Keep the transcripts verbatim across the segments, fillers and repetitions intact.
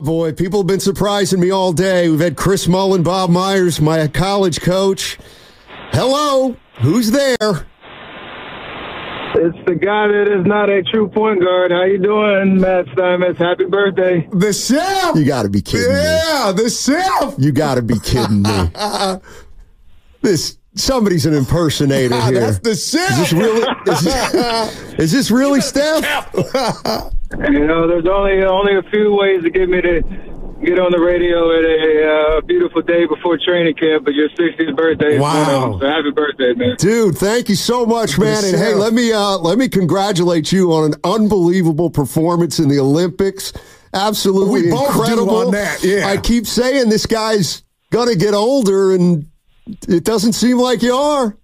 Boy, people have been surprising me all day. We've had Chris Mullin, Bob Myers, my college coach. Hello, who's there? It's the guy that is not a true point guard. How you doing, Matt Steinmetz? Happy birthday. The chef. You got to be kidding yeah, me. Yeah, the chef. You got to be kidding me. This somebody's an impersonator here. That's the chef. Is this really? Is this, is this really Steph? You know, there's only only a few ways to get me to get on the radio at a uh, beautiful day before training camp, but your sixtieth birthday is wow. one of them. So happy birthday, man. Dude, thank you so much, man. And hey, let me uh, let me congratulate you on an unbelievable performance in the Olympics. Absolutely we both incredible. Do on that. Yeah. I keep saying this guy's gonna get older, and it doesn't seem like you are.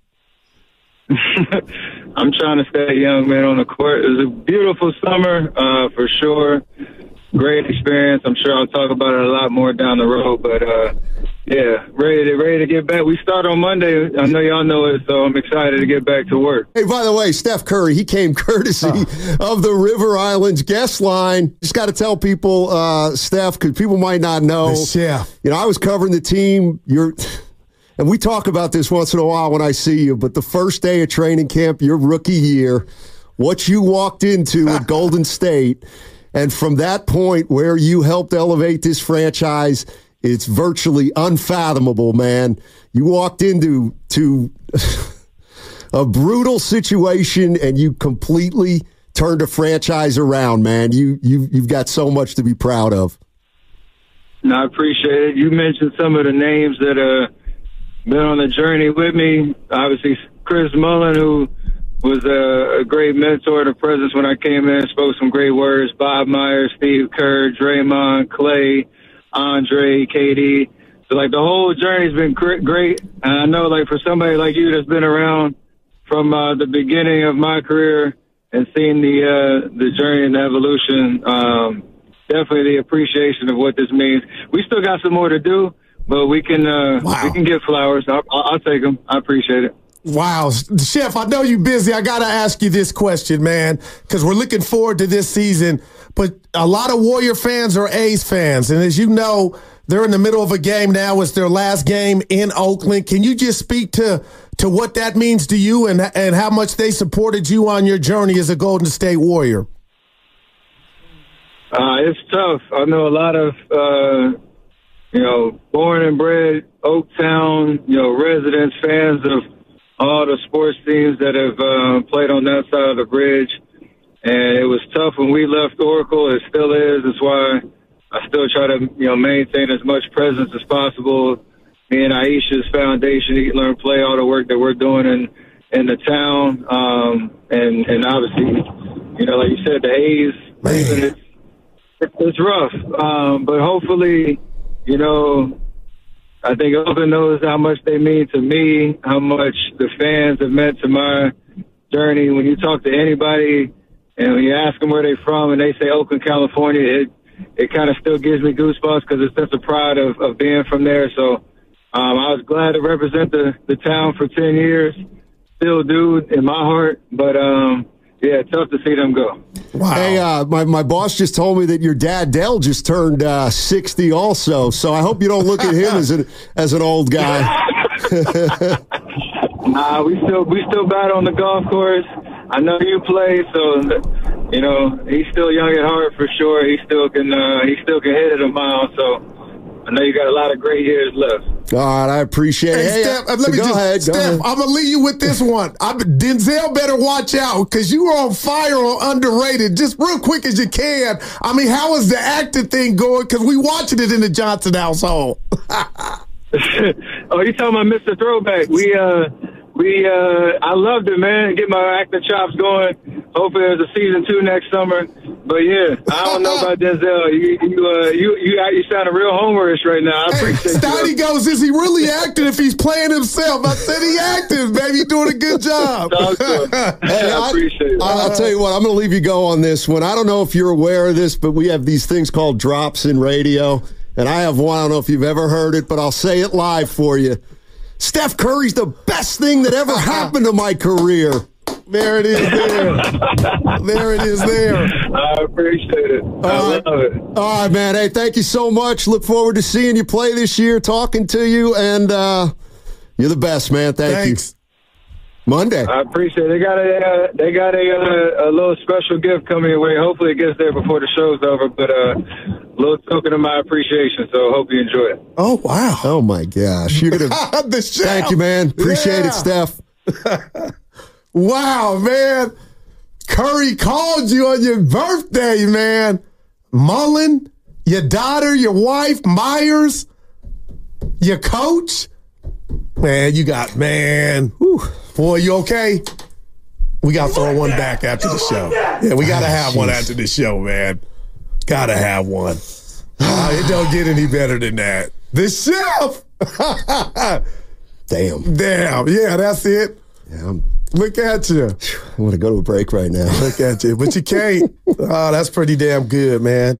I'm trying to stay young, man, on the court. It was a beautiful summer, uh, for sure. Great experience. I'm sure I'll talk about it a lot more down the road. But, uh, yeah, ready to ready to get back. We start on Monday. I know y'all know it, so I'm excited to get back to work. Hey, by the way, Steph Curry, he came courtesy oh. of the River Islands guest line. Just got to tell people, uh, Steph, because people might not know. The chef. You know, I was covering the team. You're... And we talk about this once in a while when I see you, but the first day of training camp, your rookie year, what you walked into at Golden State, and from that point where you helped elevate this franchise, it's virtually unfathomable, man. You walked into to a brutal situation, and you completely turned a franchise around, man. You, you, you've got so much to be proud of. No, I appreciate it. You mentioned some of the names that uh been on the journey with me. Obviously, Chris Mullin, who was a, a great mentor to presence when I came in, spoke some great words. Bob Myers, Steve Kerr, Draymond, Clay, Andre, K D. So, like, the whole journey's been great. And I know, like, for somebody like you that's been around from uh, the beginning of my career and seen the uh, the journey and the evolution, um, definitely the appreciation of what this means. We still got some more to do. But we can uh, wow. we can get flowers. I'll, I'll take them. I appreciate it. Wow. Chef, I know you're busy. I got to ask you this question, man, because we're looking forward to this season. But a lot of Warrior fans are A's fans. And as you know, they're in the middle of a game now. It's their last game in Oakland. Can you just speak to, to what that means to you and, and how much they supported you on your journey as a Golden State Warrior? Uh, it's tough. I know a lot of uh, – you know, born and bred Oaktown, you know, residents, fans of all the sports teams that have uh, played on that side of the bridge. And it was tough when we left Oracle. It still is. That's why I still try to, you know, maintain as much presence as possible. Me and Aisha's foundation, Eat, Learn, Play, all the work that we're doing in, in the town. Um, and, and obviously, you know, like you said, the A's, it's, it's rough. Um, but hopefully, you know, I think Oakland knows how much they mean to me, how much the fans have meant to my journey. When you talk to anybody and when you ask them where they're from and they say Oakland, California, it it kind of still gives me goosebumps because it's such a pride of, of being from there. So um, I was glad to represent the, the town for ten years. Still do in my heart, but um, yeah, tough to see them go. Wow. Hey, uh, my, my boss just told me that your dad, Dell, just turned uh, sixty also, so I hope you don't look at him as an as an old guy. Nah, we still we still battle on the golf course. I know you play, so you know he's still young at heart for sure. He still can uh, he still can hit it a mile. So I know you got a lot of great years left. All right, I appreciate it. Hey, hey Steph, uh, let so me go just, ahead, Steph, go ahead. I'm gonna leave you with this one. I'm, Denzel better watch out because you were on fire on Underrated. Just real quick as you can. I mean, how is the acting thing going? Because we watching it in the Johnson household. Oh, you talking about Mister Throwback? We uh. We, uh, I loved it, man. Get my acting chops going. Hopefully there's a season two next summer. But, yeah, I don't know about Denzel. You you, uh, you, you, you sounding real homerish right now. I appreciate it. Stoney goes, is he really acting if he's playing himself? I said he acting, baby. Doing a good job. Hey, I appreciate it. I'll tell you what, I'm going to leave you go on this one. I don't know if you're aware of this, but we have these things called drops in radio. And I have one. I don't know if you've ever heard it, but I'll say it live for you. Steph Curry's the best thing that ever happened to my career. There it is there. There it is there. I appreciate it. All I right. love it. All right, man. Hey, thank you so much. Look forward to seeing you play this year, talking to you, and uh, you're the best, man. Thank Thanks. you. Monday. I appreciate it. They got a uh, they got a uh, a little special gift coming your way. Hopefully it gets there before the show's over. But uh, a little token of my appreciation. So hope you enjoy it. Oh, wow. Oh, my gosh. You're gonna. The chef. Thank you, man. Appreciate Yeah. it, Steph. Wow, man. Curry called you on your birthday, man. Mullen, your daughter, your wife, Myers, your coach. Man, you got, man. Whew. Boy, you okay? We got to throw one back after the show. Yeah, we got to have one after the show, man. Got to have one. Oh, it don't get any better than that. The chef. Damn. Damn. Yeah, that's it. Yeah, I'm, Look at you. I want to go to a break right now. Look at you. But you can't. Oh, that's pretty damn good, man.